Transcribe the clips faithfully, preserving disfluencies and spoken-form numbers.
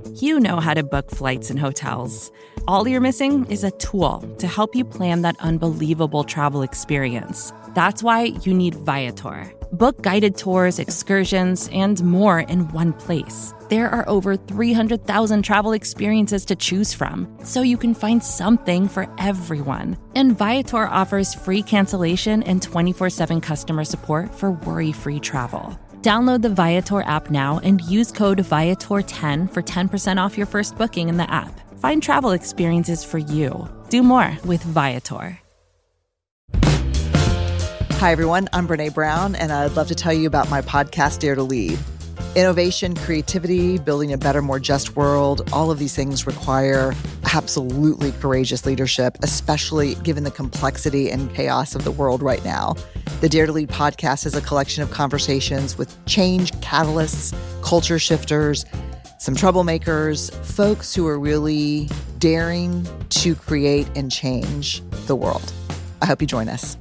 You know how to book flights and hotels. All you're missing is a tool to help you plan that unbelievable travel experience. That's why you need Viator. Book guided tours, excursions, and more in one place. There are over three hundred thousand travel experiences to choose from, so you can find something for everyone. And Viator offers free cancellation and twenty-four seven customer support for worry-free travel. Download the Viator app now and use code Viator ten for ten percent off your first booking in the app. Find travel experiences for you. Do more with Viator. Hi, everyone. I'm Brene Brown, and I'd love to tell you about my podcast, Dare to Lead. Innovation, creativity, building a better, more just world, all of these things require absolutely courageous leadership, especially given the complexity and chaos of the world right now. The Dare to Lead podcast is a collection of conversations with change catalysts, culture shifters, some troublemakers, folks who are really daring to create and change the world. I hope you join us.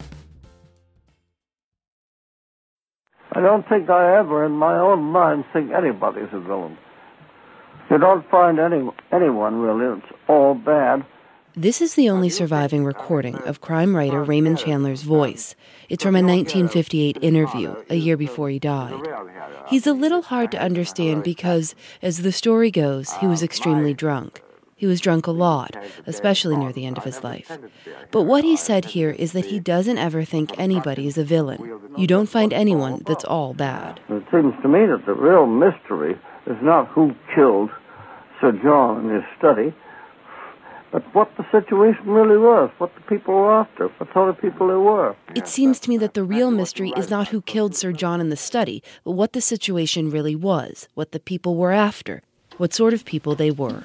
I don't think I ever, in my own mind, think anybody's a villain. You don't find any anyone, really. It's all bad. This is the only surviving recording of crime writer Raymond Chandler's voice. It's from a nineteen fifty-eight interview, a year before he died. He's a little hard to understand because, as the story goes, he was extremely drunk. He was drunk a lot, especially near the end of his life. But what he said here is that he doesn't ever think anybody is a villain. You don't find anyone that's all bad. It seems to me that the real mystery is not who killed Sir John in his study, but what the situation really was, what the people were after, what sort of people they were. It seems to me that the real mystery is not who killed Sir John in the study, but what the situation really was, what the people were after, what sort of people they were.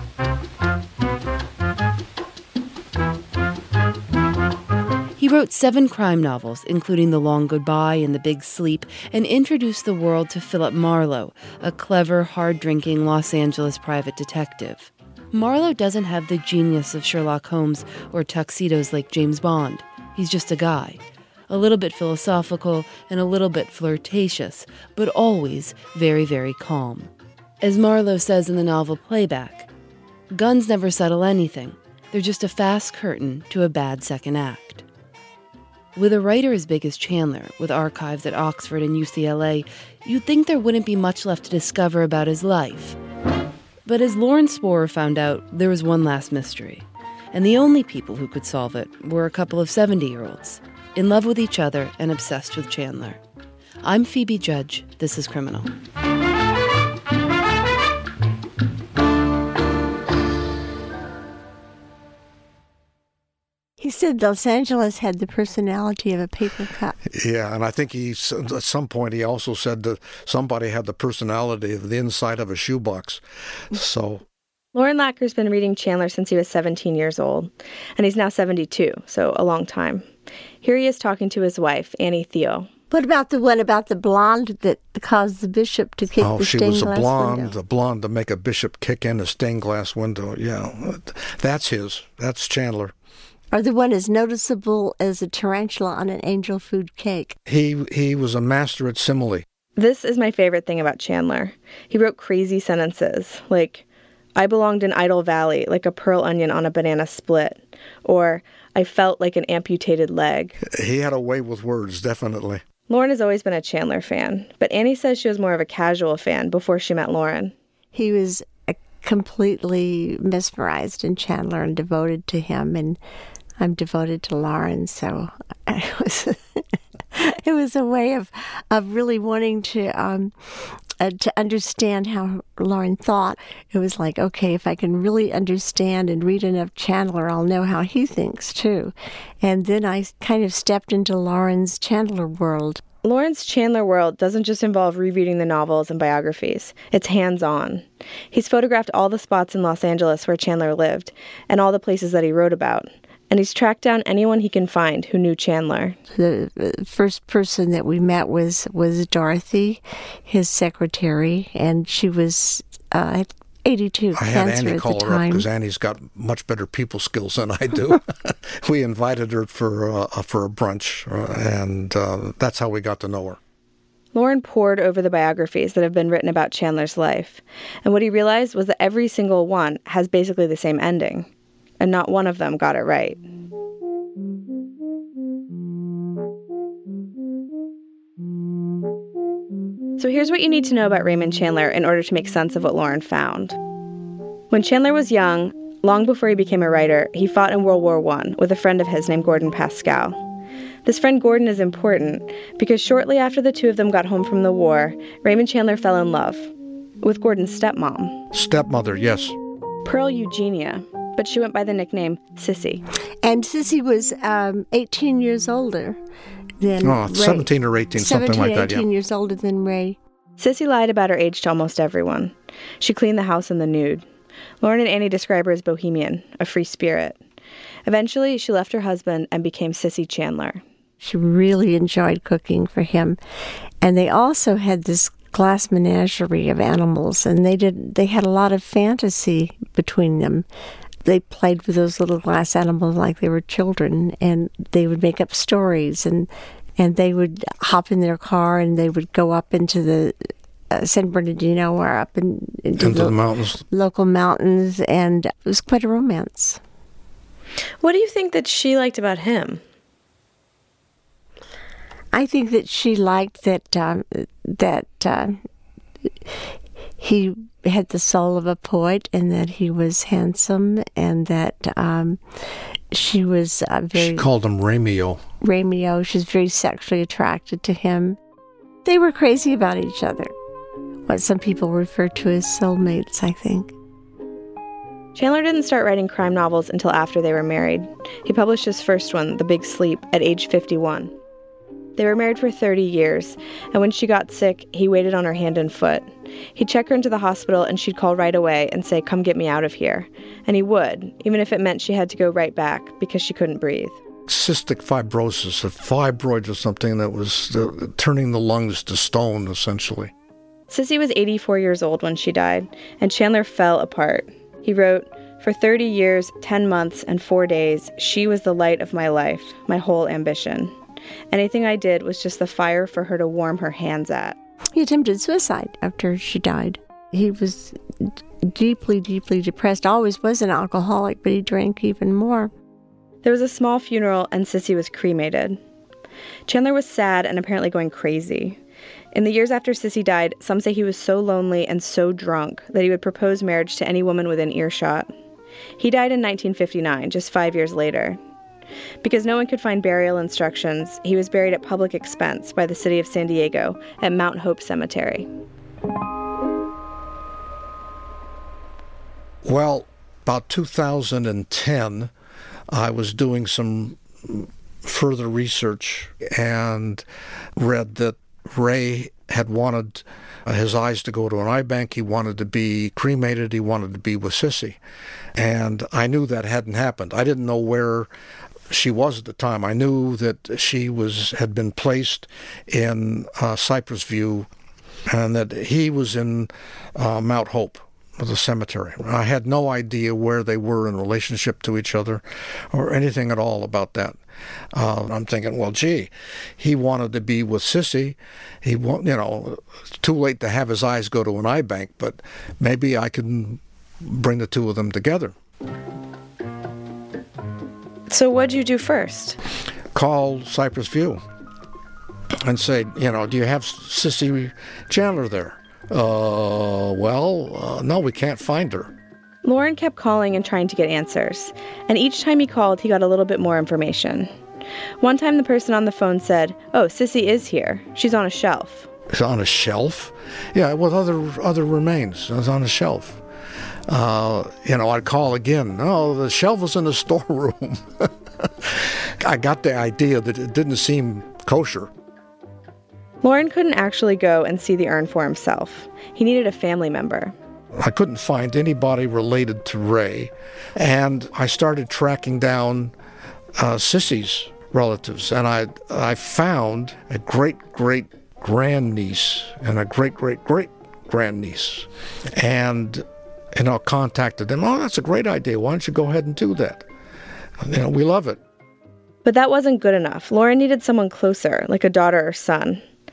He wrote seven crime novels, including The Long Goodbye and The Big Sleep, and introduced the world to Philip Marlowe, a clever, hard-drinking Los Angeles private detective. Marlowe doesn't have the genius of Sherlock Holmes or tuxedos like James Bond. He's just a guy, a little bit philosophical and a little bit flirtatious, but always very, very calm. As Marlowe says in the novel Playback, guns never settle anything. They're just a fast curtain to a bad second act. With a writer as big as Chandler, with archives at Oxford and U C L A, you'd think there wouldn't be much left to discover about his life. But as Lauren Sporer found out, there was one last mystery. And the only people who could solve it were a couple of seventy-year-olds, in love with each other and obsessed with Chandler. I'm Phoebe Judge. This is Criminal. He said Los Angeles had the personality of a paper cup. Yeah, and I think he, at some point he also said that somebody had the personality of the inside of a shoebox. So, Lauren Lacker's been reading Chandler since he was seventeen years old, and he's now seventy-two, so a long time. Here he is talking to his wife, Annie Theo. What about the one about the blonde that caused the bishop to kick oh, the stained glass window? Oh, she was a blonde, window. the blonde to make a bishop kick in a stained glass window. Yeah, that's his. That's Chandler. Or the one as noticeable as a tarantula on an angel food cake. He he was a master at simile. This is my favorite thing about Chandler. He wrote crazy sentences, like, I belonged in Idle Valley like a pearl onion on a banana split, or I felt like an amputated leg. He had a way with words, definitely. Lauren has always been a Chandler fan, but Annie says she was more of a casual fan before she met Lauren. He was completely mesmerized in Chandler and devoted to him, and I'm devoted to Lauren, so it was, it was a way of, of really wanting to um, uh, to understand how Lauren thought. It was like, okay, if I can really understand and read enough Chandler, I'll know how he thinks, too. And then I kind of stepped into Lauren's Chandler world. Lauren's Chandler world doesn't just involve rereading the novels and biographies. It's hands-on. He's photographed all the spots in Los Angeles where Chandler lived and all the places that he wrote about. And he's tracked down anyone he can find who knew Chandler. The first person that we met was, was Dorothy, his secretary, and she was uh, eighty-two, I cancer had Annie at call the her up time. because Annie's got much better people skills than I do. We invited her for uh, for a brunch, uh, and uh, that's how we got to know her. Loren pored over the biographies that have been written about Chandler's life, and what he realized was that every single one has basically the same ending, and not one of them got it right. So here's what you need to know about Raymond Chandler in order to make sense of what Loren found. When Chandler was young, long before he became a writer, he fought in World War One with a friend of his named Gordon Pascal. This friend Gordon is important because shortly after the two of them got home from the war, Raymond Chandler fell in love with Gordon's stepmom. Stepmother, yes. Pearl Eugenia, but she went by the nickname Sissy. And Sissy was um, eighteen years older than oh, Ray. seventeen or eighteen, something seventeen, like that, eighteen yeah. years older than Ray. Sissy lied about her age to almost everyone. She cleaned the house in the nude. Loren and Annie describe her as bohemian, a free spirit. Eventually, she left her husband and became Sissy Chandler. She really enjoyed cooking for him. And they also had this glass menagerie of animals, and they did they had a lot of fantasy between them. They played with those little glass animals like they were children, and they would make up stories, and and they would hop in their car and they would go up into the uh, San Bernardino or up in, into, into the, the mountains, local mountains, and it was quite a romance. What do you think that she liked about him? I think that she liked that um, that uh, he had the soul of a poet, and that he was handsome, and that um, she was uh, very... She called him Rameo. Rameo. She was very sexually attracted to him. They were crazy about each other. What some people refer to as soulmates, I think. Chandler didn't start writing crime novels until after they were married. He published his first one, The Big Sleep, at age fifty-one. They were married for thirty years, and when she got sick, he waited on her hand and foot. He'd check her into the hospital, and she'd call right away and say, "Come get me out of here." And he would, even if it meant she had to go right back because she couldn't breathe. Cystic fibrosis, a fibroid or something that was uh, turning the lungs to stone, essentially. Sissy was eighty-four years old when she died, and Chandler fell apart. He wrote, "For thirty years, ten months, and four days, she was the light of my life, my whole ambition. Anything I did was just the fire for her to warm her hands at." He attempted suicide after she died. He was deeply, deeply depressed, always was an alcoholic, but he drank even more. There was a small funeral, and Sissy was cremated. Chandler was sad and apparently going crazy. In the years after Sissy died, some say he was so lonely and so drunk that he would propose marriage to any woman within earshot. He died in nineteen fifty-nine, just five years later. Because no one could find burial instructions, he was buried at public expense by the city of San Diego at Mount Hope Cemetery. Well, about two thousand ten, I was doing some further research and read that Ray had wanted his eyes to go to an eye bank. He wanted to be cremated. He wanted to be with Sissy. And I knew that hadn't happened. I didn't know where she was at the time. I knew that she was had been placed in uh, Cypress View, and that he was in uh, Mount Hope, the cemetery. I had no idea where they were in relationship to each other or anything at all about that. Uh, I'm thinking, well, gee, he wanted to be with Sissy. He, wa- you know, it's too late to have his eyes go to an eye bank, but maybe I can bring the two of them together. So what'd you do first? Call Cypress View and say, you know, do you have Sissy Chandler there? Uh, well, uh, no, we can't find her. Loren kept calling and trying to get answers, and each time he called, he got a little bit more information. One time the person on the phone said, "Oh, Sissy is here. She's on a shelf." It's on a shelf? Yeah, with other other remains. It's on a shelf. Uh, you know, I'd call again. No, the shelf was in the storeroom. I got the idea that it didn't seem kosher. Loren couldn't actually go and see the urn for himself. He needed a family member. I couldn't find anybody related to Ray, and I started tracking down uh, Sissy's relatives, and I I found a great-great-grandniece and a great-great-great-grandniece, and you know, contacted them. Oh, that's a great idea. Why don't you go ahead and do that? You know, we love it. But that wasn't good enough. Loren needed someone closer, like a daughter or son.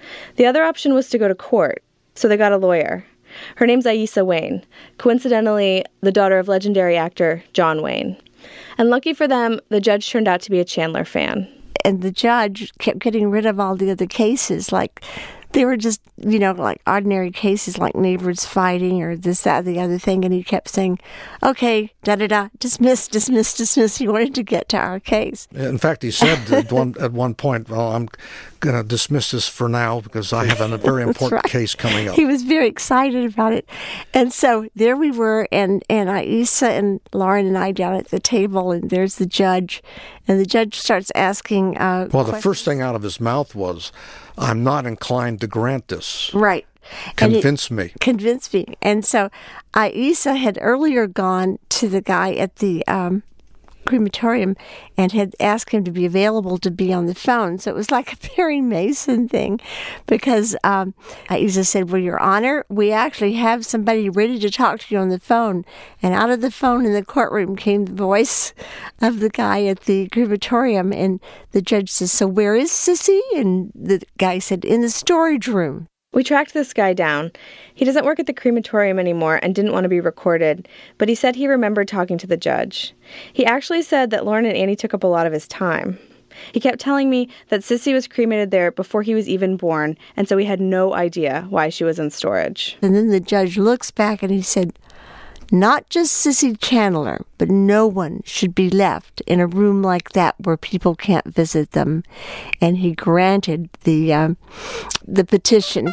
The other option was to go to court, so they got a lawyer. Her name's Aissa Wayne, coincidentally the daughter of legendary actor John Wayne. And lucky for them, the judge turned out to be a Chandler fan. And the judge kept getting rid of all the other cases, like they were just, you know, like ordinary cases like neighbors fighting or this, that, the other thing. And he kept saying, okay, da-da-da, dismiss, dismiss, dismiss. He wanted to get to our case. In fact, he said at one at one point, well, I'm going to dismiss this for now because I have a very important right. case coming up. He was very excited about it. And so there we were, and, and Aissa and Lauren and I down at the table, and there's the judge. And the judge starts asking uh, Well, the questions. first thing out of his mouth was, I'm not inclined to grant this. Right. Convince me. Convince me. And so Aissa had earlier gone to the guy at the um, crematorium and had asked him to be available to be on the phone. So it was like a Perry Mason thing because um, Aissa said, well, Your Honor, we actually have somebody ready to talk to you on the phone. And out of the phone in the courtroom came the voice of the guy at the crematorium. And the judge says, so where is Sissy? And the guy said, in the storage room. We tracked this guy down. He doesn't work at the crematorium anymore and didn't want to be recorded, but he said he remembered talking to the judge. He actually said that Lauren and Annie took up a lot of his time. He kept telling me that Sissy was cremated there before he was even born, and so he had no idea why she was in storage. And then the judge looks back and he said, not just Sissy Chandler, but no one should be left in a room like that where people can't visit them. And he granted the um, the petition.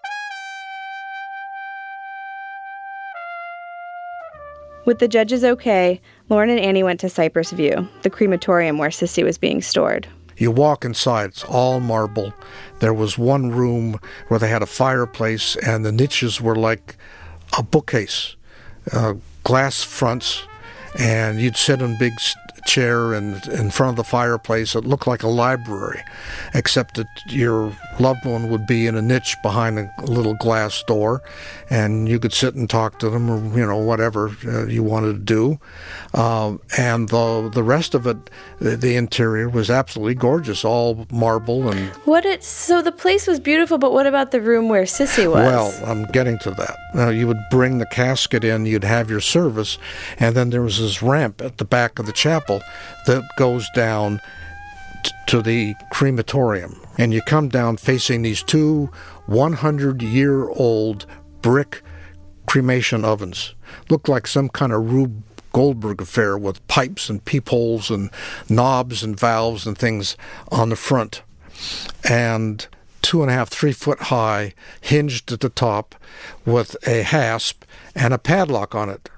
With the judge's okay, Lauren and Annie went to Cypress View, the crematorium where Sissy was being stored. You walk inside, it's all marble. There was one room where they had a fireplace, and the niches were like a bookcase, uh, glass fronts, and you'd sit in a big chair and in front of the fireplace. It looked like a library, except that your loved one would be in a niche behind a little glass door, and you could sit and talk to them, or you know whatever uh, you wanted to do. Um, and the the rest of it, the, the interior was absolutely gorgeous, all marble and. What it so the place was beautiful, but what about the room where Sissy was? Well, I'm getting to that. Now, you would bring the casket in, you'd have your service, and then there was this ramp at the back of the chapel that goes down t- to the crematorium. And you come down facing these two hundred-year-old brick cremation ovens. Looked like some kind of Rube Goldberg affair with pipes and peepholes and knobs and valves and things on the front. And two and a half, three foot high, hinged at the top with a hasp and a padlock on it.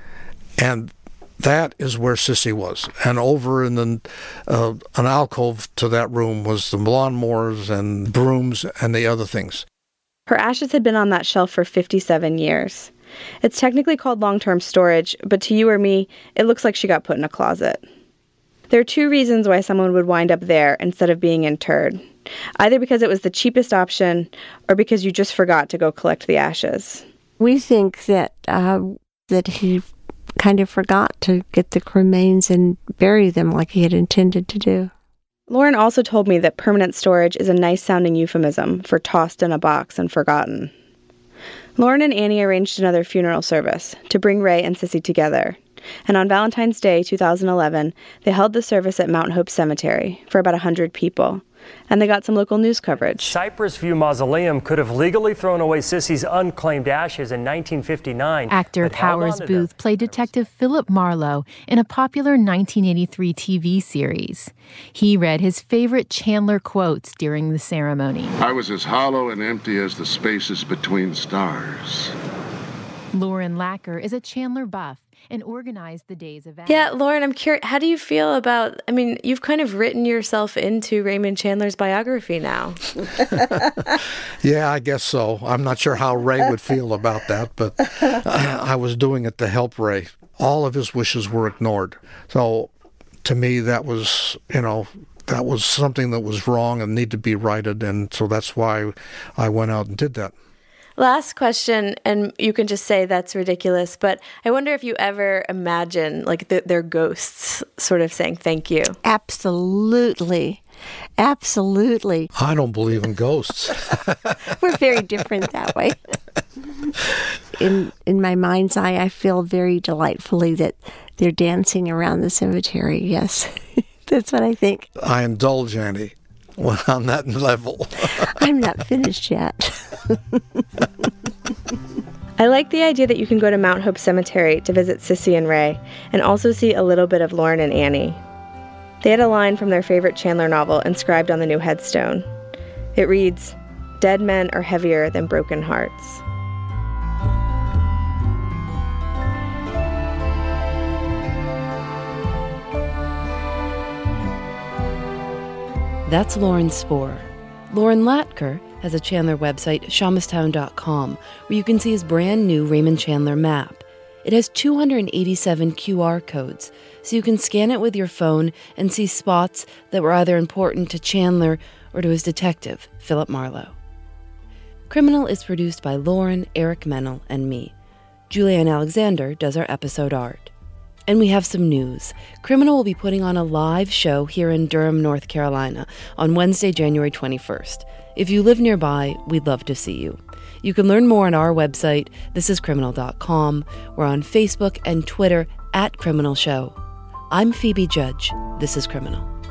And that is where Sissy was. And over in the, uh, an alcove to that room was the lawnmowers and brooms and the other things. Her ashes had been on that shelf for fifty-seven years. It's technically called long-term storage, but to you or me, it looks like she got put in a closet. There are two reasons why someone would wind up there instead of being interred. Either because it was the cheapest option, or because you just forgot to go collect the ashes. We think that uh, that he kind of forgot to get the remains and bury them like he had intended to do. Lauren also told me that permanent storage is a nice-sounding euphemism for tossed in a box and forgotten. Lauren and Annie arranged another funeral service to bring Ray and Sissy together. And on Valentine's Day two thousand eleven, they held the service at Mount Hope Cemetery for about one hundred people. And they got some local news coverage. Cypress View Mausoleum could have legally thrown away Sissy's unclaimed ashes in nineteen fifty-nine. Actor Powers Booth played Detective Philip Marlowe in a popular nineteen eighty-three T V series. He read his favorite Chandler quotes during the ceremony. I was as hollow and empty as the spaces between stars. Lauren Lacker is a Chandler buff and organized the day's event. Yeah, Lauren, I'm curious, how do you feel about, I mean, you've kind of written yourself into Raymond Chandler's biography now. Yeah, I guess so. I'm not sure how Ray would feel about that, but I, I was doing it to help Ray. All of his wishes were ignored. So to me, that was, you know, that was something that was wrong and needed to be righted, and so that's why I went out and did that. Last question, and you can just say that's ridiculous, but I wonder if you ever imagine like the, their ghosts sort of saying thank you. Absolutely. Absolutely. I don't believe in ghosts. We're very different that way. In in my mind's eye, I feel very delightfully that they're dancing around the cemetery. Yes, that's what I think. I indulge, Annie, on that level. I'm not finished yet. I like the idea that you can go to Mount Hope Cemetery to visit Sissy and Ray and also see a little bit of Lauren and Annie. They had a line from their favorite Chandler novel inscribed on the new headstone. It reads, "Dead men are heavier than broken hearts." That's Lauren Spohr. Lauren Latker has a Chandler website, Shamastown dot com, where you can see his brand new Raymond Chandler map. It has two hundred eighty-seven Q R codes, so you can scan it with your phone and see spots that were either important to Chandler or to his detective, Philip Marlowe. Criminal is produced by Lauren, Eric Mennel, and me. Julianne Alexander does our episode art. And we have some news. Criminal will be putting on a live show here in Durham, North Carolina on Wednesday, January twenty-first. If you live nearby, we'd love to see you. You can learn more on our website, this is criminal dot com. We're on Facebook and Twitter at Criminal Show. I'm Phoebe Judge. This is Criminal.